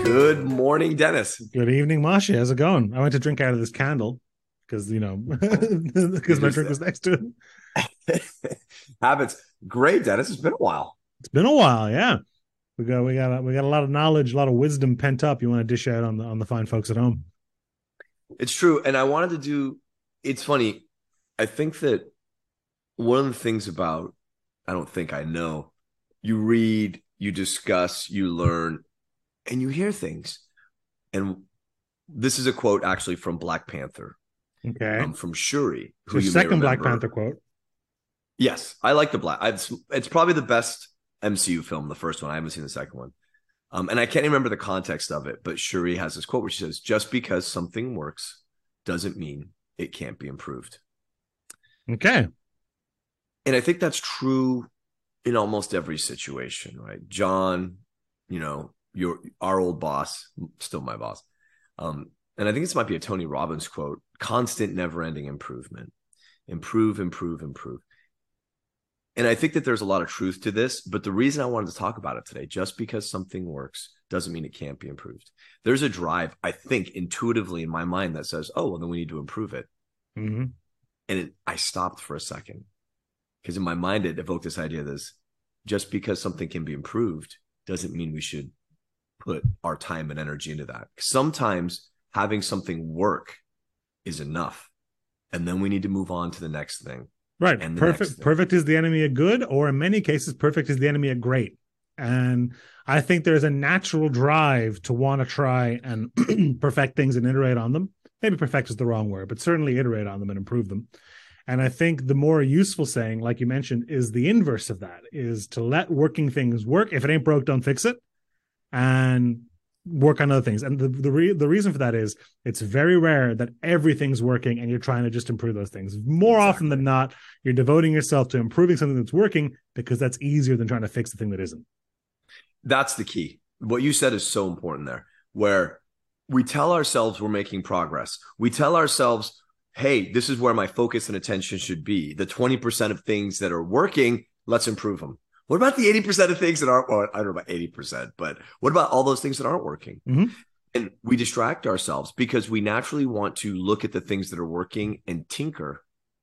Good morning, Dennis. Good evening, Mashi. How's it going? I went to drink out of this candle because Oh, because you my just drink was next to it. habits. Great, Dennis. It's been a while. It's been a while, yeah. We got a lot of knowledge, a lot of wisdom pent up. You want to dish out on the fine folks at home. It's true. And I wanted to do, it's funny. I think that one of the things about, I don't think I know, you read, you discuss, you learn, and you hear things. And this is a quote actually from Black Panther, Okay, from Shuri, it's who your you may second Black remember. Panther quote. Yes, I like the Black. It's probably the best MCU film, the first one. I haven't seen the second one. And I can't remember the context of it, but Shuri has this quote where she says, just because something works doesn't mean it can't be improved. Okay, And I think that's true in almost every situation, right? John, our old boss, still my boss. And I think this might be a Tony Robbins quote, constant, never-ending improvement. Improve, improve, improve. And I think that there's a lot of truth to this, but the reason I wanted to talk about it today, just because something works doesn't mean it can't be improved. There's a drive, I think, intuitively in my mind that says, oh, well, then we need to improve it. mm-hmm. And I stopped for a second because in my mind, it evoked this idea that just because something can be improved doesn't mean we should put our time and energy into that. Sometimes having something work is enough. And then we need to move on to the next thing. Right. And the next Perfect. thing. Perfect is the enemy of good, or in many cases, perfect is the enemy of great. And I think there's a natural drive to want to try and perfect things and iterate on them. Maybe perfect is the wrong word, but certainly iterate on them and improve them. And I think the more useful saying, like you mentioned, is the inverse of that, is to let working things work. If it ain't broke, don't fix it. And work on other things. And the reason for that is it's very rare that everything's working and you're trying to just improve those things. More often than not, you're devoting yourself to improving something that's working because that's easier than trying to fix the thing that isn't. That's the key. What you said is so important there, where we tell ourselves we're making progress. We tell ourselves, hey, this is where my focus and attention should be. The 20% of things that are working, let's improve them. What about the 80% of things that aren't, well, I don't know about 80%, but what about all those things that aren't working? Mm-hmm. And we distract ourselves because we naturally want to look at the things that are working and tinker,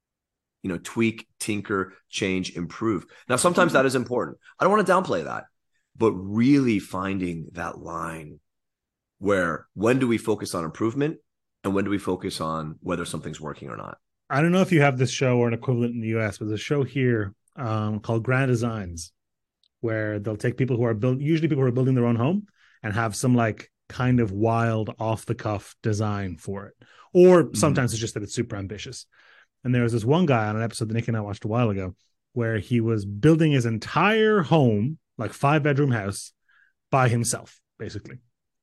tweak, tinker, change, improve. Now, sometimes that is important. I don't want to downplay that, but really finding that line where when do we focus on improvement and when do we focus on whether something's working or not? I don't know if you have this show or an equivalent in the US, but there's a show here called Grand Designs, where they'll take people who are usually people who are building their own home, and have some like kind of wild off the cuff design for it. Or sometimes it's just that it's super ambitious. And there was this one guy on an episode that Nick and I watched a while ago where he was building his entire home, like 5-bedroom house, by himself, basically,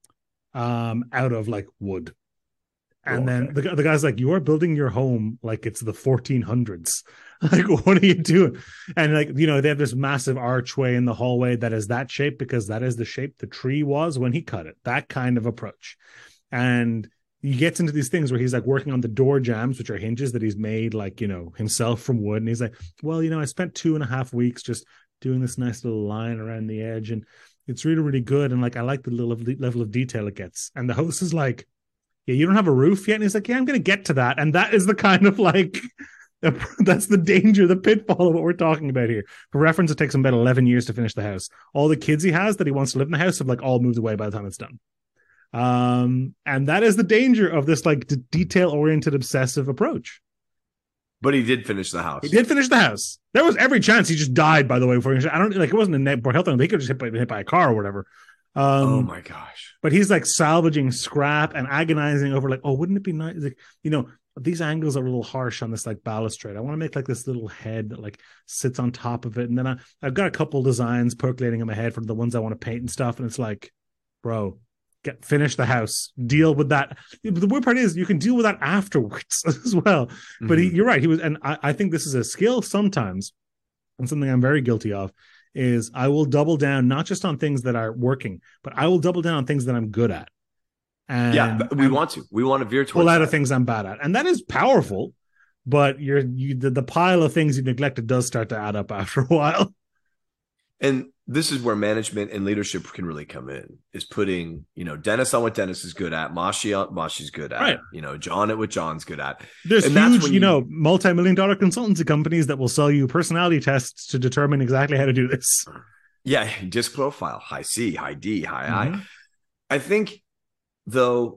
out of like wood. And then the guy's like, you are building your home like it's the 1400s. Like, what are you doing? And like, they have this massive archway in the hallway that is that shape because that is the shape the tree was when he cut it. That kind of approach. And he gets into these things where he's like working on the door jambs, which are hinges that he's made like, himself from wood. And he's like, well, I spent 2.5 weeks just doing this nice little line around the edge. And it's really, really good. And like, I like the level of detail it gets. And the host is like, yeah, you don't have a roof yet? And he's like, yeah, I'm going to get to that. And that is the kind of like, that's the danger, the pitfall of what we're talking about here. For reference, it takes him about 11 years to finish the house. All the kids he has that he wants to live in the house have like all moved away by the time it's done. And that is the danger of this like detail-oriented obsessive approach. But he did finish the house. He did finish the house. There was every chance he just died, by the way, before I don't like it wasn't a poor health thing. He could just hit by a car or whatever. Oh my gosh. But he's like salvaging scrap and agonizing over like, oh, wouldn't it be nice? Like, these angles are a little harsh on this like balustrade. I want to make like this little head that like sits on top of it. And then I've got a couple designs percolating in my head for the ones I want to paint and stuff. And it's like, bro, finish the house, deal with that. The weird part is you can deal with that afterwards as well. But you're right. And I think this is a skill sometimes, and something I'm very guilty of, is I will double down not just on things that are working, but I will double down on things that I'm good at. And we want to veer towards pull out of things I'm bad at. And that is powerful, but the pile of things you've neglected does start to add up after a while. And this is where management and leadership can really come in, is putting, Dennis on what Dennis is good at, Mashi on what Mashi's good at, right. John at what John's good at. There's and huge, multi-million-dollar consultancy companies that will sell you personality tests to determine exactly how to do this. Yeah, disc profile, high C, high D, high I. I think, though,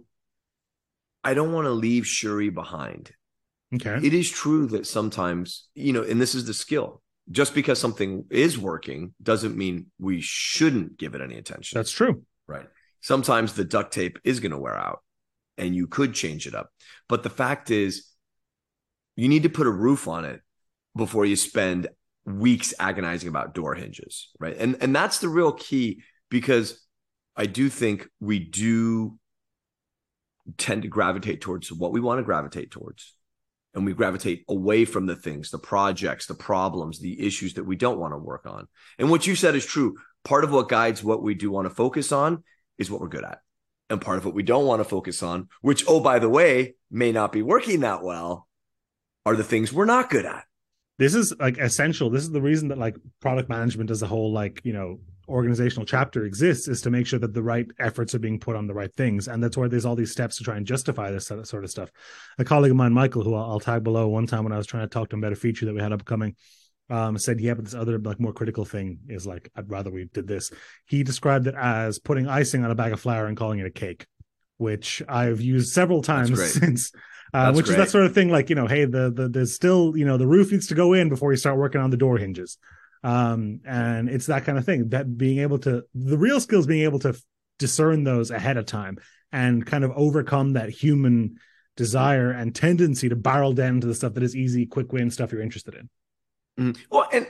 I don't want to leave Shuri behind. Okay. It is true that sometimes, and this is the skill. Just because something is working doesn't mean we shouldn't give it any attention. That's true. Right. Sometimes the duct tape is going to wear out and you could change it up. But the fact is, you need to put a roof on it before you spend weeks agonizing about door hinges. Right. And that's the real key, because I do think we do tend to gravitate towards what we want to gravitate towards. And we gravitate away from the things, the projects, the problems, the issues that we don't want to work on. And what you said is true. Part of what guides what we do want to focus on is what we're good at. And part of what we don't want to focus on, which, oh, by the way, may not be working that well, are the things we're not good at. This is like essential. This is the reason that like product management as a whole, like, organizational chapter exists, is to make sure that the right efforts are being put on the right things. And that's why there's all these steps to try and justify this sort of stuff. A colleague of mine, Michael, who I'll tag below, one time when I was trying to talk to him about a feature that we had upcoming, said, yeah, but this other like more critical thing is like, I'd rather we did this. He described it as putting icing on a bag of flour and calling it a cake, which I've used several times since. Which is that sort of thing, like, hey, there's still, the roof needs to go in before you start working on the door hinges. And it's that kind of thing, that the real skill is being able to discern those ahead of time and kind of overcome that human desire and tendency to barrel down to the stuff that is easy, quick win stuff you're interested in. Mm-hmm. Well, and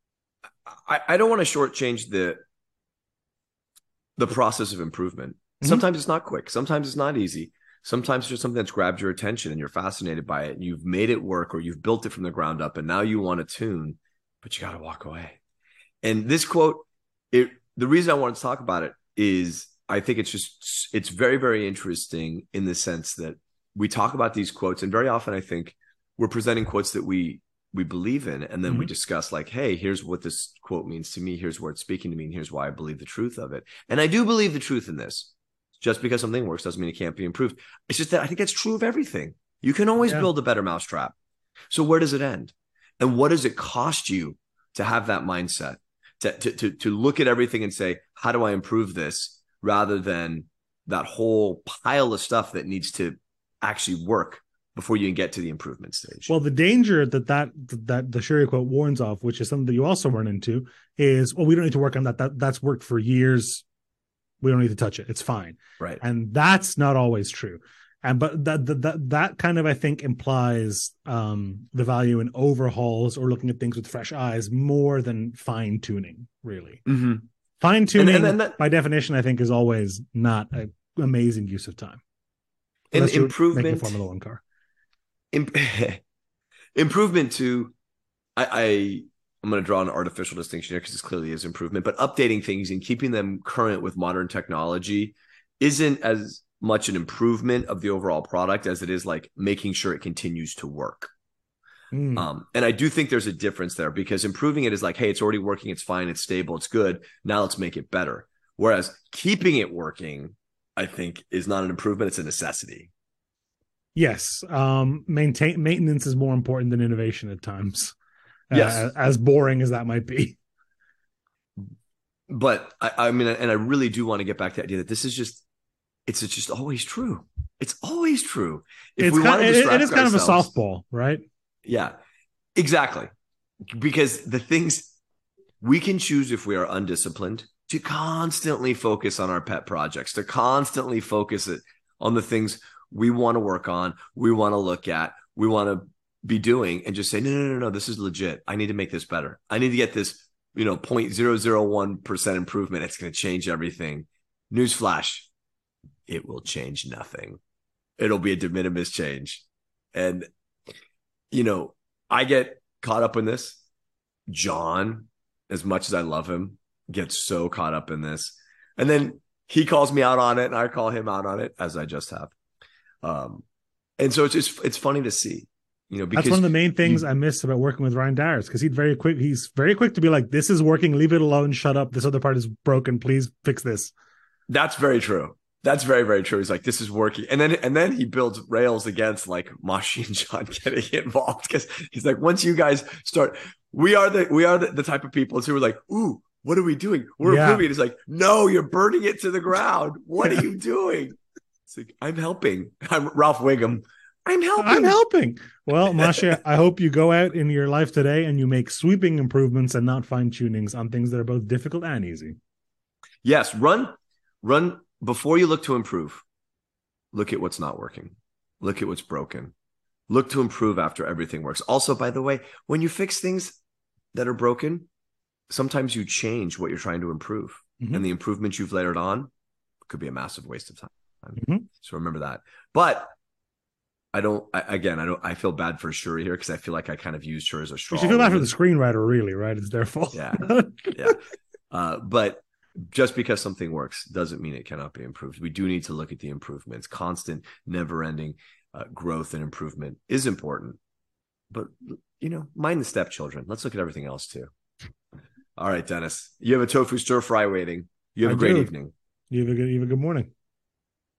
I don't want to shortchange the process of improvement. Mm-hmm. Sometimes it's not quick. Sometimes it's not easy. Sometimes it's just something that's grabbed your attention and you're fascinated by it and you've made it work, or you've built it from the ground up and now you want to tune, but you got to walk away. And this quote, the reason I want to talk about it is I think it's very, very interesting in the sense that we talk about these quotes, and very often I think we're presenting quotes that we believe in, and then we discuss like, hey, here's what this quote means to me, here's where it's speaking to me, and here's why I believe the truth of it. And I do believe the truth in this. Just because something works doesn't mean it can't be improved. It's just that I think that's true of everything. You can always build a better mousetrap. So where does it end? And what does it cost you to have that mindset, to look at everything and say, how do I improve this, rather than that whole pile of stuff that needs to actually work before you can get to the improvement stage? Well, the danger that the Shuri quote warns of, which is something that you also run into, is, well, we don't need to work on that. That's worked for years. We don't need to touch it. It's fine. Right. And that's not always true. But that kind of, I think, implies the value in overhauls or looking at things with fresh eyes more than fine tuning, really. Mm-hmm. Fine tuning, by definition, I think, is always not an amazing use of time. And improvement, making a Formula One car. Improvement too. I'm going to draw an artificial distinction here because this clearly is improvement, but updating things and keeping them current with modern technology isn't as much an improvement of the overall product as it is like making sure it continues to work. And I do think there's a difference there, because improving it is like, hey, it's already working. It's fine. It's stable. It's good. Now let's make it better. Whereas keeping it working, I think, is not an improvement. It's a necessity. Yes. Maintenance is more important than innovation at times. Yes. As boring as that might be. But I mean, and I really do want to get back to the idea that this is just, it's just always true. It's always true. It is kind of a softball, right? Yeah, exactly. Because the things we can choose, if we are undisciplined, to constantly focus on our pet projects, to constantly focus it on the things we want to work on, we want to look at, we want to be doing, and just say, no, this is legit. I need to make this better. I need to get this, 0.001% improvement. It's going to change everything. Newsflash, it will change nothing. It'll be a de minimis change. And, I get caught up in this. John, as much as I love him, gets so caught up in this. And then he calls me out on it and I call him out on it, as I just have. And so it's funny to see. That's because one of the main things I miss about working with Ryan Darius, because he's very quick to be like, this is working, leave it alone, shut up. This other part is broken. Please fix this. That's very true. That's very, very true. He's like, this is working. And then he builds rails against like Mashi and John getting involved, because he's like, once you guys start, we are the type of people who are like, ooh, what are we doing? We're improving. It's like, no, you're burning it to the ground. What are you doing? It's like, I'm helping. I'm Ralph Wiggum. I'm helping. Well, Mashi, I hope you go out in your life today and you make sweeping improvements and not fine tunings on things that are both difficult and easy. Yes. Run before you look to improve. Look at what's not working. Look at what's broken. Look to improve after everything works. Also, by the way, when you fix things that are broken, sometimes you change what you're trying to improve. Mm-hmm. And the improvements you've layered on could be a massive waste of time. Mm-hmm. So remember that. But I feel bad for Shuri here, because I feel like I kind of used her as a straw. You feel bad for the screenwriter, really, right? It's their fault. Yeah. But just because something works doesn't mean it cannot be improved. We do need to look at the improvements. Constant, never-ending growth and improvement is important. But, mind the stepchildren. Let's look at everything else too. All right, Dennis. You have a tofu stir fry waiting. You have a great evening. You have a good morning.